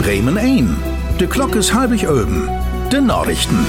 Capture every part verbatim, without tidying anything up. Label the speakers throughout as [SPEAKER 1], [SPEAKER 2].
[SPEAKER 1] Bremen ein. De Glock is halbig oben. De Nachrichten.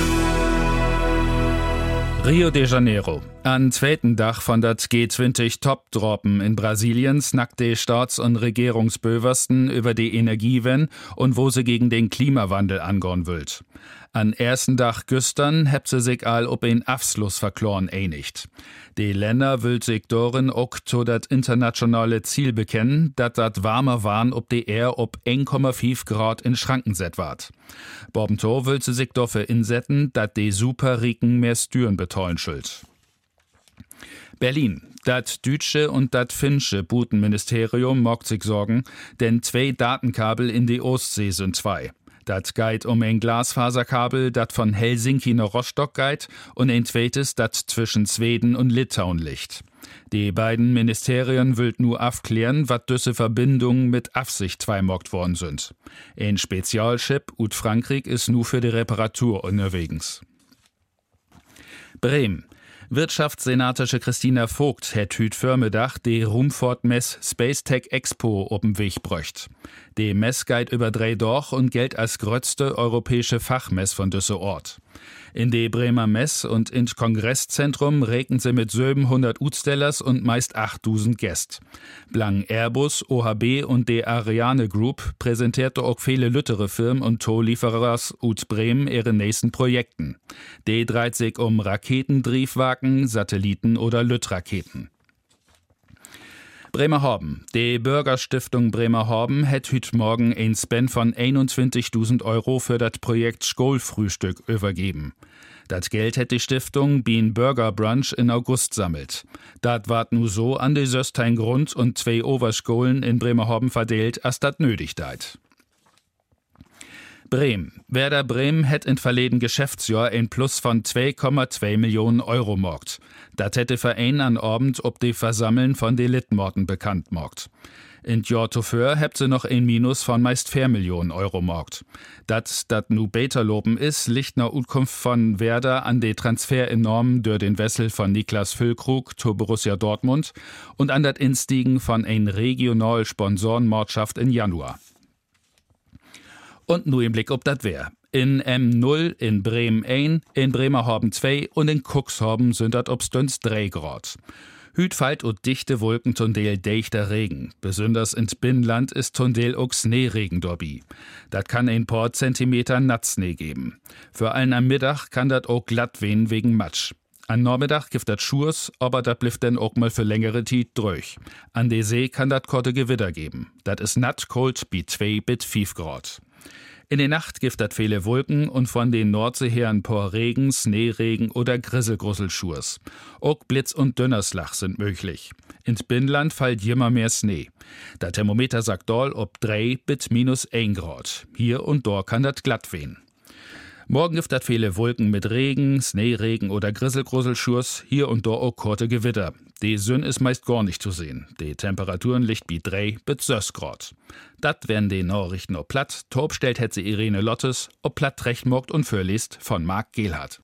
[SPEAKER 2] Rio de Janeiro. An zweiten Dach von dat G zwanzig Top-Droppen in Brasilien snackt die Staats- und Regierungsböversten über die Energiewende und wo sie gegen den Klimawandel angehen willt. An ersten Dach güstern hebt sie sich all ob ein Abschluss verkloren einigt. Die Länder will sich dorin auch zu dat internationale Ziel bekennen, dat dat warmer waren ob die Erde ob eins Komma fünf Grad in Schranken set ward. Bobento will sie sich dafür insetten, dat die Superriken mehr Stüren betollen schuld. Berlin. Dat Dütsche und dat Finnsche Butenministerium mogt sich sorgen, denn zwei Datenkabel in die Ostsee sind zwei. Dat geht um ein Glasfaserkabel, dat von Helsinki nach Rostock geht, und ein zweites, dat zwischen Schweden und Litauen liegt. Die beiden Ministerien willt nur aufklären, wat düsse Verbindungen mit Absicht zweimogt worden sind. Ein Spezialschip ut Frankreich ist nur für die Reparatur unterwegs. Bremen. Wirtschaftssenatische Christina Vogt hat hüt Förmedach die Rumfort-Mess Space Tech Expo op'm Weg bröcht. Die Mess geht über drei Dorch und gilt als größte europäische Fachmess von düsse Ort. In die Bremer Mess und ins Kongresszentrum regen sie mit siebenhundert Utstellers und meist achttausend Gäste. Blang Airbus, O H B und die Ariane Group präsentierte auch viele lüttere Firmen und Tollieferers ut Bremen ihre nächsten Projekten. Die dreht sich um Raketendriefwagen, Satelliten oder Lüttraketen. Bremerhaven. Die Bürgerstiftung Bremerhaven hat heute Morgen ein Spend von einundzwanzigtausend Euro für das Projekt Schkolfrühstück übergeben. Das Geld hat die Stiftung Bean Burger Brunch in August sammelt. Dat ward nu so an die Söstein Grund und zwei Oberskolen in Bremerhaven verdeelt, als dat nötig deit. Bremen. Werder Bremen hätt in verleden Geschäftsjahr ein Plus von zwei Komma zwei Millionen Euro morgt. Dat hätte Verein an Abend ob die Versammeln von de Litmorten bekannt morgt. In Jahr zuvor hebt sie noch ein Minus von meist vier Millionen Euro morgt. Dat dat nu beter loben is, liegt nach Utkunft von Werder an de Transferenormen durch den Wessel von Niklas Füllkrug zu Borussia Dortmund und an dat Instiegen von ein regional Sponsorenmordschaft in Januar. Und nur im Blick ob dat wär. In M null, in Bremen ein, in Bremerhaven zwei und in Cuxhaven sind dat obstüns drei Grad. Hüt fällt und dichte Wolken zum Deel dichter Regen. Besonders ins Binnenland ist zum Deel auch Schneeregen dorbi. Dat kann ein paar Zentimeter Nattschnee geben. Für allen am Mittag kann dat auch glatt wehen wegen Matsch. An Nachmittag gibt dat Schurs, aber dat blifft dann auch mal für längere Zeit durch. An de See kann dat korte Gewitter geben. Dat is natt kalt bi zwei bis fünf Grad. In der Nacht gibt dat viele Wolken und von den Nordsee her ein paar Regen, Schneeregen oder Grisselgrusselschurs. Auch Blitz und Dönnerslach sind möglich. Ins Binnenland fällt immer mehr Schnee. Der Thermometer sagt doll ob drei bis minus ein Grad. Hier und dort kann dat glatt wehen. Morgen gibt dat viele Wolken mit Regen, Schneeregen oder Grisselgrusselschurs, hier und dort auch kurze Gewitter. Die Sonne ist meist gar nicht zu sehen. Die Temperaturen liegt bi drei bis sechs Grad. Dat wären die Nachrichten ob platt. Torb stellt hätte Irene Lottes, ob platt recht morgt und vorliest von Marc Gehlhardt.